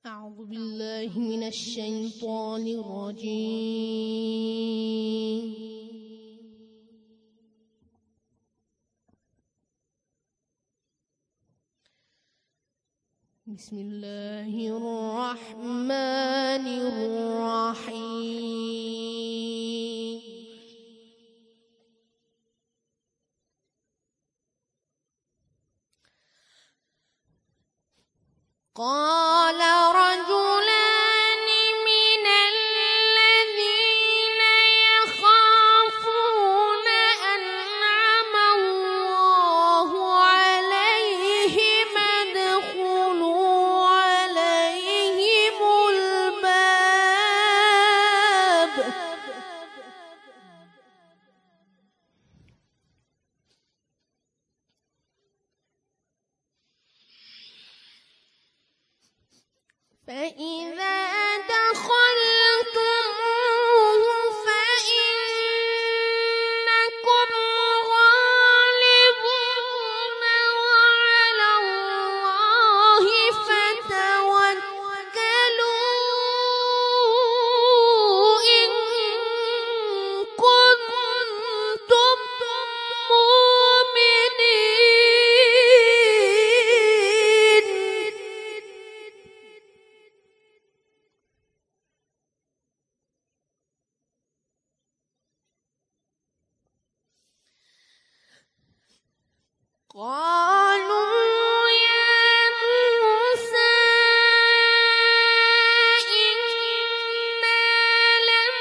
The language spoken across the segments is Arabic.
أعوذ بالله من الشيطان الرجيم. بسم الله الرحمن الرحيم. قال رجلان من الذين يخافون أنعم الله عليهم ادخلوا عليهم الباب فإذا دخلتموه فإنكم غالبون وعلى الله فتوكلوا إن كنتم مؤمنين. قالوا يا موسى إنا لن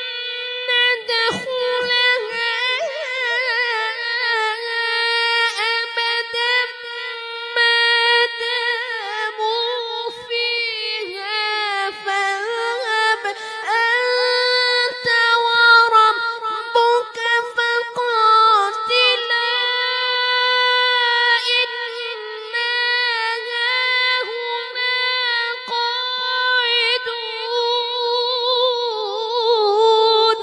ندخلها أبدا ما داموا فيها فاذهب أنت وربك فقاتلا إنا هاهنا قاعدون.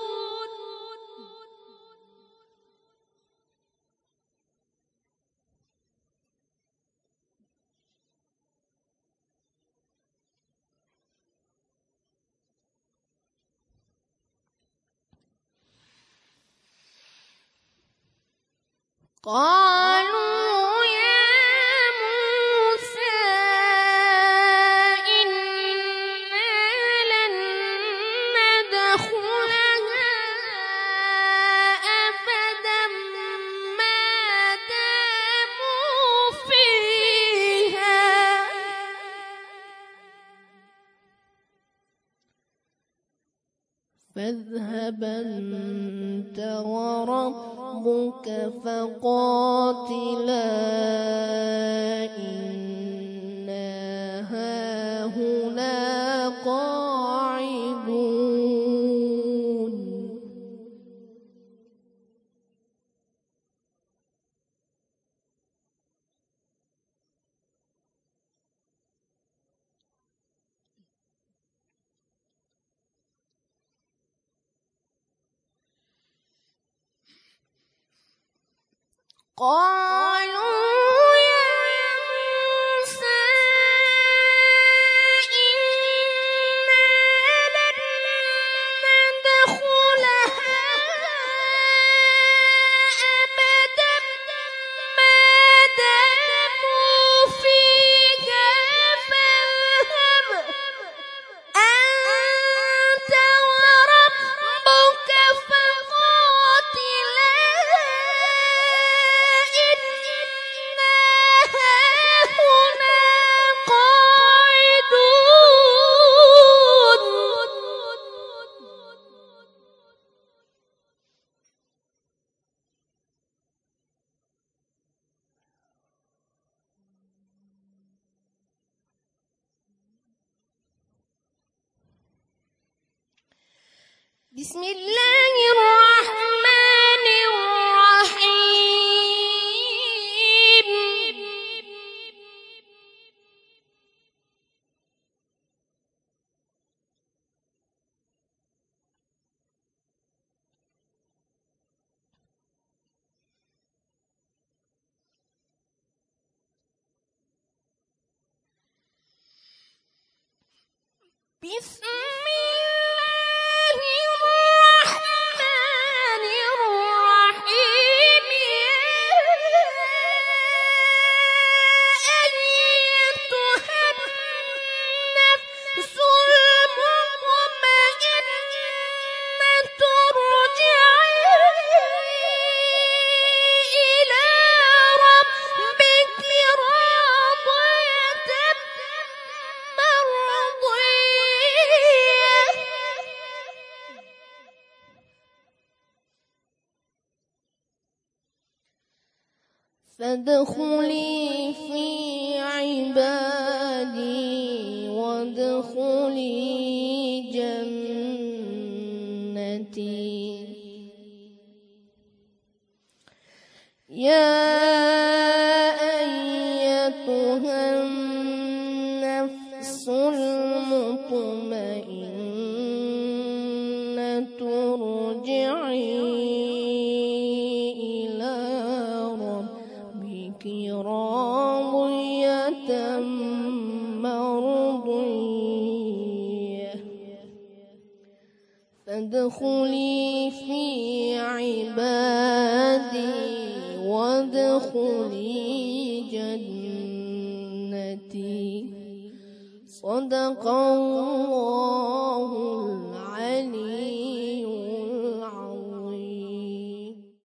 قالوا يا موسى إنا لن ندخلها أبدا ما داموا فيها فاذهب أنت وربك فقاتلا إنا هاهنا قاعدون. قالوا يا موسى إنا لن ندخلها أبدا ما داموا فيها فاذهب أنت وربك فقاتلا إنا هاهنا قاعدون. بسم الله الرحمن الرحيم. بسم الله الرحمن الرحيم يا أيتها النفس المطمئنة ارجعي إلى ربك راضية مرضية فادخلي في عبادي وادخلي جنتي يا أيتها النفس المطمئنة ارجعي إلى ربك راضية مرضية فادخلي في عبادي وادخلي جنتي صدق الله